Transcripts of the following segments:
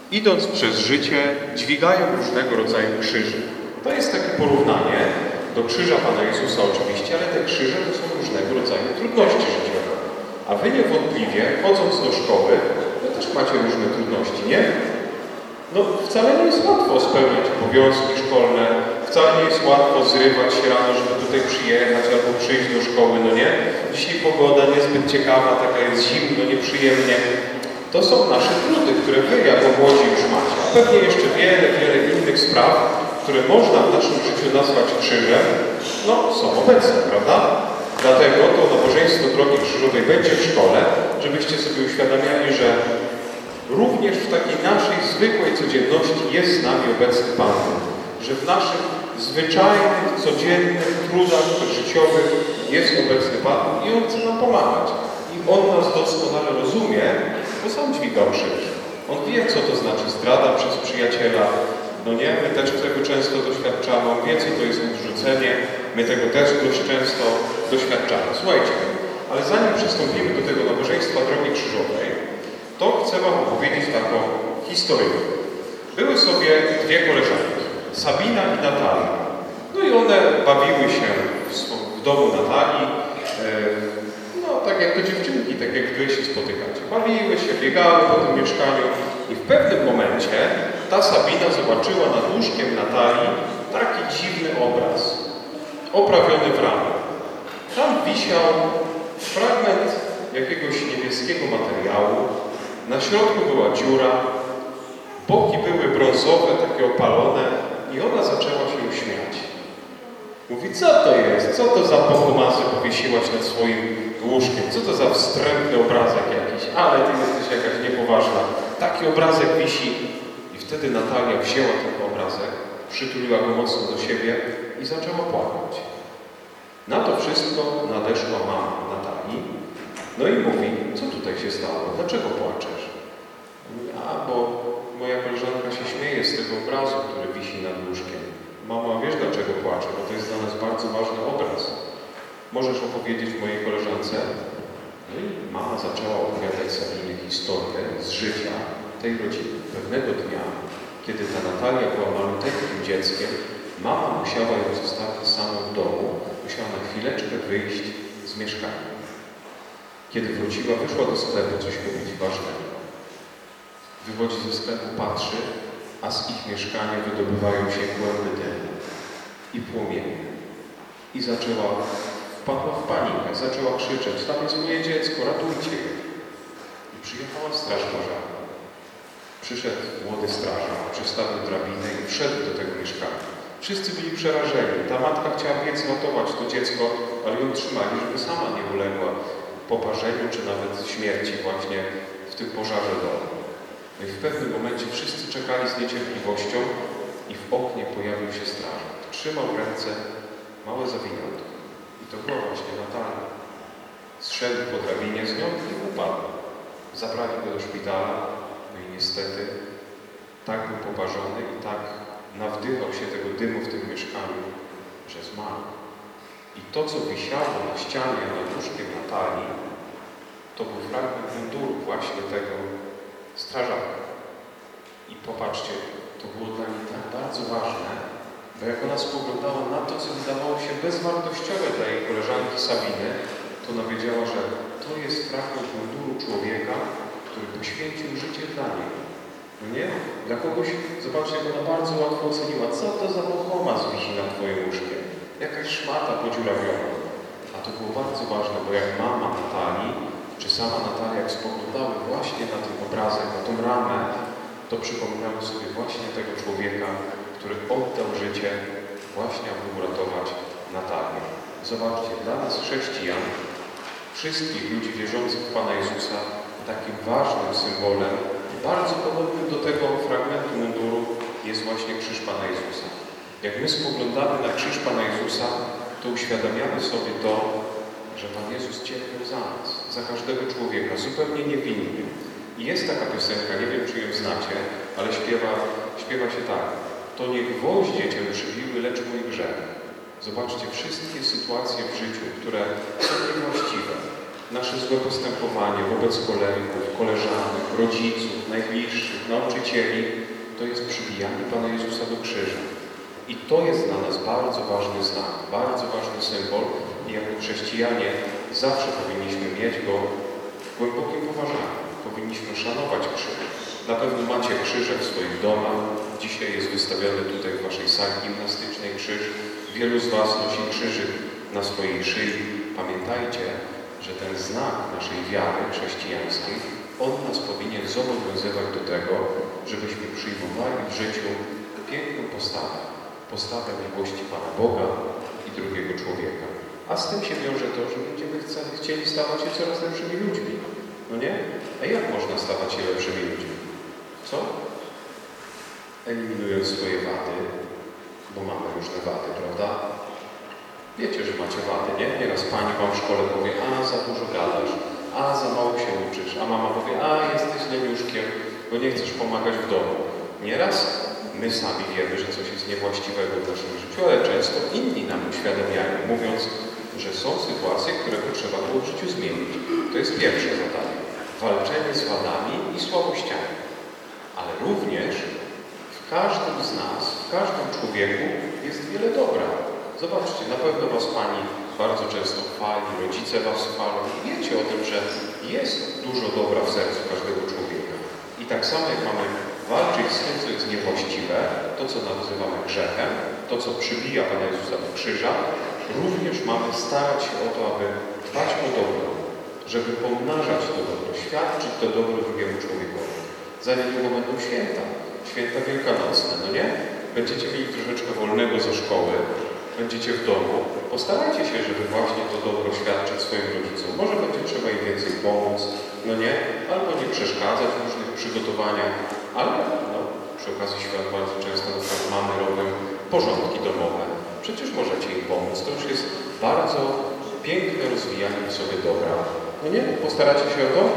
idąc przez życie, dźwigają różnego rodzaju krzyże. To jest takie porównanie do krzyża Pana Jezusa oczywiście, ale te krzyże to są różnego rodzaju trudności życiowe. A wy niewątpliwie, chodząc do szkoły, wy też macie różne trudności, nie? No, wcale nie jest łatwo spełniać obowiązki szkolne, wcale nie jest łatwo zrywać się rano, żeby tutaj przyjechać albo przyjść do szkoły, no nie? Dzisiaj pogoda niezbyt ciekawa, taka jest zimno, nieprzyjemnie. To są nasze trudy, które wy jako młodzi już macie. A pewnie jeszcze wiele innych spraw, które można w naszym życiu nazwać krzyżem, no są obecne, prawda? Dlatego to nabożeństwo Drogi Krzyżowej będzie w szkole, żebyście sobie uświadamiali, że również w takiej naszej zwykłej codzienności jest z nami obecny Pan Bóg. Że w naszych zwyczajnych, codziennych trudach życiowych jest obecny Pan Bóg i On chce nam pomagać. I On nas doskonale rozumie, bo sam dźwigał krzyż. On wie, co to znaczy zdrada przez przyjaciela. No nie, my też tego często doświadczamy. On wie, co to jest odrzucenie. My tego też dość często doświadczamy. Słuchajcie, ale zanim przystąpimy do tego nabożeństwa Drogi Krzyżowej, to chcę wam opowiedzieć taką historię. Były sobie dwie koleżanki, Sabina i Natalia. No i one bawiły się w domu Natalii, no tak jak to dziewczynki, tak jak wy się spotykacie. Bawiły się, biegały po tym mieszkaniu i w pewnym momencie ta Sabina zobaczyła nad łóżkiem Natalii taki dziwny obraz, oprawiony w ramę. Tam wisiał fragment jakiegoś niebieskiego materiału, na środku była dziura, boki były brązowe, takie opalone i ona zaczęła się śmiać. Mówi, co to jest? Co to za pochomasy powiesiłaś nad swoim łóżkiem? Co to za wstrętny obrazek jakiś? Ale ty jesteś jakaś niepoważna. Taki obrazek wisi. I wtedy Natalia wzięła ten obrazek, przytuliła go mocno do siebie i zaczęła płakać. Na to wszystko nadeszła mama Natalii. No i mówi, co tutaj się stało? Dlaczego płaczesz? Mówi, bo moja koleżanka się śmieje z tego obrazu, który wisi nad łóżkiem. Mama, wiesz dlaczego płacze? Bo to jest dla nas bardzo ważny obraz. Możesz opowiedzieć mojej koleżance? No i mama zaczęła opowiadać Sabinie historię z życia tej rodziny. Pewnego dnia, kiedy ta Natalia była maluteńkim dzieckiem, mama musiała ją zostawić samą w domu, musiała na chwileczkę wyjść z mieszkania. Kiedy wróciła, wyszła do sklepu coś kupić ważnego. Wychodzi ze sklepu, patrzy, a z ich mieszkania wydobywają się kłęby dymu i płomienie. I wpadła w panikę, zaczęła krzyczeć, tam jest moje dziecko, ratujcie je. I przyjechała straż pożarna. Przyszedł młody strażak, przystawił drabinę i wszedł do tego mieszkania. Wszyscy byli przerażeni. Ta matka chciała biec ratować to dziecko, ale ją trzymali, żeby sama nie uległa poparzeniu, czy nawet śmierci właśnie w tym pożarze domu. No i w pewnym momencie wszyscy czekali z niecierpliwością i w oknie pojawił się strażak. Trzymał w ręce małe zawiniątko. I to była właśnie Natalia. Zszedł po drabinie z nią i upadł. Zabrali go do szpitala, no i niestety tak był poparzony i tak nawdychał się tego dymu w tym mieszkaniu, że zmarł. I to, co wisiało na ścianie nad łóżkiem Natalii, to był fragment munduru właśnie tego strażaka. I popatrzcie, to było dla niej tak bardzo ważne, bo jak ona spoglądała na to, co wydawało się bezwartościowe dla jej koleżanki Sabiny, to ona wiedziała, że to jest fragment munduru człowieka, który poświęcił życie dla niej. No nie? Dla kogoś, zobaczcie, jak ona bardzo łatwo oceniła, co to za pochomas wisi nad twoim łóżkiem. Jakaś szmata podziurawiona. A to było bardzo ważne, bo jak mama Natalii, czy sama Natalia, jak spoglądały właśnie na ten obrazek, na tą ramę, to przypominały sobie właśnie tego człowieka, który oddał życie właśnie, aby uratować Natalię. Zobaczcie, dla nas chrześcijan, wszystkich ludzi wierzących w Pana Jezusa, takim ważnym symbolem, bardzo podobnym do tego fragmentu munduru, jest właśnie krzyż Pana Jezusa. Jak my spoglądamy na krzyż Pana Jezusa, to uświadamiamy sobie to, że Pan Jezus cierpiał za nas, za każdego człowieka, zupełnie niewinnie. I jest taka piosenka, nie wiem, czy ją znacie, ale śpiewa się tak. To nie gwoździe Cię przybiły, lecz mój grzech. Zobaczcie, wszystkie sytuacje w życiu, które są niewłaściwe, nasze złe postępowanie wobec kolegów, koleżanek, rodziców, najbliższych, nauczycieli, to jest przybijanie Pana Jezusa do krzyża. I to jest dla nas bardzo ważny znak, bardzo ważny symbol i jako chrześcijanie zawsze powinniśmy mieć go w głębokim poważaniu. Powinniśmy szanować krzyż. Na pewno macie krzyże w swoich domach. Dzisiaj jest wystawiony tutaj w waszej sali gimnastycznej krzyż. Wielu z was nosi krzyżyk na swojej szyi. Pamiętajcie, że ten znak naszej wiary chrześcijańskiej, on nas powinien zobowiązywać do tego, żebyśmy przyjmowali w życiu piękną postawę. Postawę miłości Pana Boga i drugiego człowieka. A z tym się wiąże to, że będziemy chcieli stawać się coraz lepszymi ludźmi. No nie? A jak można stawać się lepszymi ludźmi? Co? Eliminując swoje wady, bo mamy różne wady, prawda? Wiecie, że macie wady, nie? Nieraz pani wam w szkole powie, a za dużo gadasz, a za mało się uczysz, a mama powie, a jesteś leniuszkiem, bo nie chcesz pomagać w domu. Nieraz my sami wiemy, że coś jest niewłaściwego w naszym życiu, ale często inni nam uświadamiają, mówiąc, że są sytuacje, które potrzeba było w życiu zmienić. To jest pierwsze zadanie. Walczenie z wadami i słabościami. Ale również w każdym z nas, w każdym człowieku jest wiele dobra. Zobaczcie, na pewno was pani bardzo często chwali, rodzice was chwalą i wiecie o tym, że jest dużo dobra w sercu każdego człowieka. I tak samo jak mamy walczyć z tym, co jest niewłaściwe, to, co nazywamy grzechem, to, co przybija Pana Jezusa do krzyża, również mamy starać się o to, aby dbać o dobro, żeby pomnażać to dobro, świadczyć to dobro drugiemu człowiekowi. Za niedługo będą święta, święta wielkanocne, no nie? Będziecie mieli troszeczkę wolnego ze szkoły, będziecie w domu, postarajcie się, żeby właśnie to dobro świadczyć swoim rodzicom. Może będzie trzeba im więcej pomóc, no nie? Albo nie przeszkadzać w różnych przygotowaniach, ale no, przy okazji świąt bardzo często na przykład mamy robią porządki domowe. Przecież możecie im pomóc. To już jest bardzo piękne rozwijanie w sobie dobra. No nie? Postaracie się o to?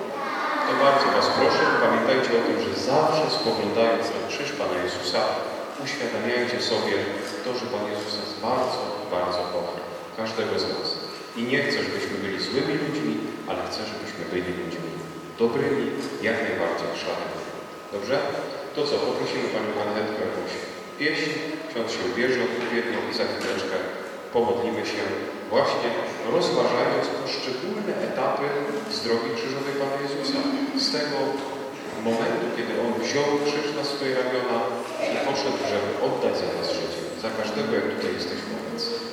To bardzo was proszę, pamiętajcie o tym, że zawsze spoglądając na krzyż Pana Jezusa, uświadamiajcie sobie to, że Pan Jezus nas bardzo, bardzo kocha. Każdego z nas. I nie chce, żebyśmy byli złymi ludźmi, ale chce, żebyśmy byli ludźmi dobrymi, jak najbardziej szlachetnymi. Dobrze? To co? Poprosimy Panią Annetkę o jakąś pieśń. Ksiądz się ubierze odpowiednio i za chwileczkę pomodlimy się właśnie rozważając poszczególne etapy z drogi krzyżowej Pana Jezusa. Z tego momentu, kiedy On wziął krzyż na swoje ramiona i poszedł, żeby oddać za nas życie. Za każdego, jak tutaj jesteśmy